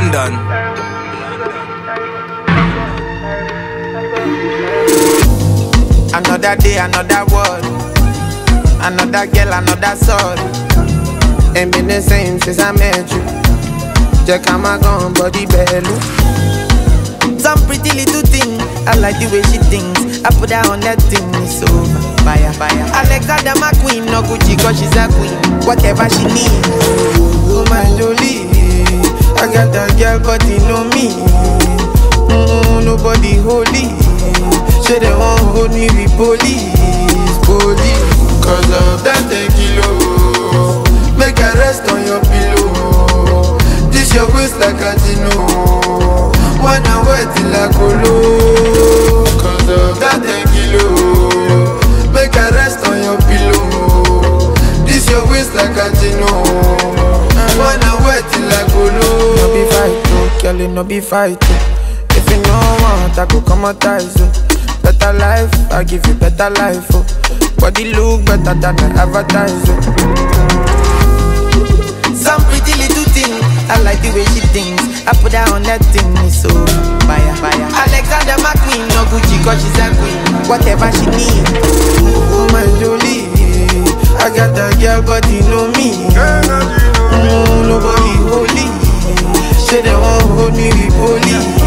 London. Another day, another world. Another girl, another soul. Ain't been the same since I met you. Check out my gun, body belly. Some pretty little thing, I like the way she thinks. I put her on that thing, it's over. Fire. Alexander McQueen, no Gucci, cause she's a queen. Whatever she needs. Oh my Jolie, I got that girl, but you know me. Nobody holy. Say they won't hold me with police. Cause of that 10 kilo. Make a rest on your pillow. This your waist like a Gino. Wanna wait till I colo. Cause of that 10 kilo. Make a rest on your pillow. This your waist like a Gino. Wanna wait till I colo. No be fight, no, girl, no be fight. If you no want, I go commodize you. Better life, I give you better life. Oh. Body look better than I advertise. Oh. Some pretty little thing, I like the way she thinks. I put her on that thing, so fire. Alexander McQueen, no Gucci, cause she's a queen. Whatever she needs. Oh my Jolie, I got that girl, but you know me. Nobody holy. Say they won't hold me with police.